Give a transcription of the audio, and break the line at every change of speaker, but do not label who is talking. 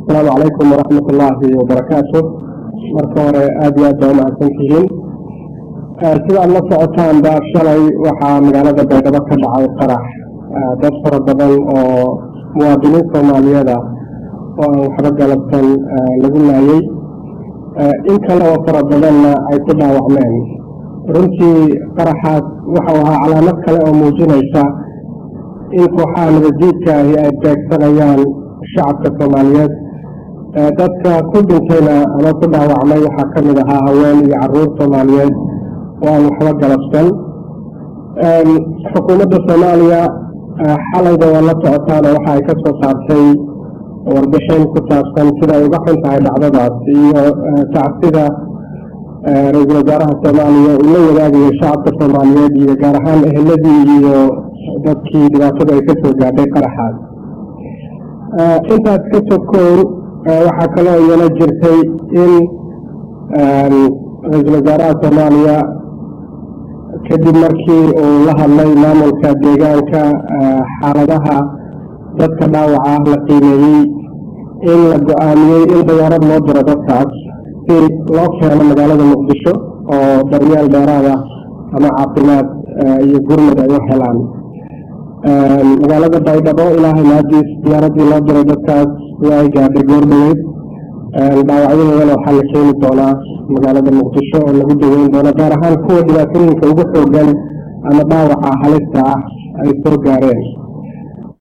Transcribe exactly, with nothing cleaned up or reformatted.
السلام عليكم ورحمة الله وبركاته. مركور آدي آدي مع سنتين. سيد الله سعطان دا شلي وحا مقالة بيضا كبع القرح دفر الضبل ومواطنين صوماليا دا وحبق لبسن لقلنا يي إن كان وفر الضبلنا أي تبع وعمان رنتي قرحات وحوها على مكة وموجنيسا إن كوحان رجيتك هي أداك سنيان الشعب الصوماليات dadka ku dhintayna ama ku dhaawacmay waxaa ka mid ahaa haween iyo caruur Soomaaliyeed oo aan waxba galabsan. xukuumadda Soomaaliya xalayda waa la socotaan waxa ay ka soo saartay warbixin ku saabsan sida ay uga xun tahay dhacdadaas iyo tacsiida ra'iisul wasaaraha Soomaaliya uu la wadaagayo shacabka Soomaaliyeed iyo gaar ahaan eheladii iyo dadkii dhibaatada ay ka soo gaadhay qaraxaas. intaas ka sokow waxaa kaloo iyana jirtay in ra'iisul wasaaraha Soomaaliya kadib markii uu la hadlay maamulka deegaanka xaaladaha dadka dhaawaca la qiimeeyey in la go-aamiyey in diyaarad loo diro dadkaas si loo keeno magaalada Muqdisho oo daryeel dheeraad ah ama caafimaad iyo gurmad ay u helaan. magaalada Baydhabo ilaahay naadiis diyaaradii loo diray dadkaas way gaadhay goordhaweyd. dhaawacyadoodan waxaa la keeni doonaa magaalada Muqdisho oo lagu daweyn doono gaar ahaan kuwa dhibaatooyinka ugu xoogan ama dhaawaca halista ah ay soo gaareen.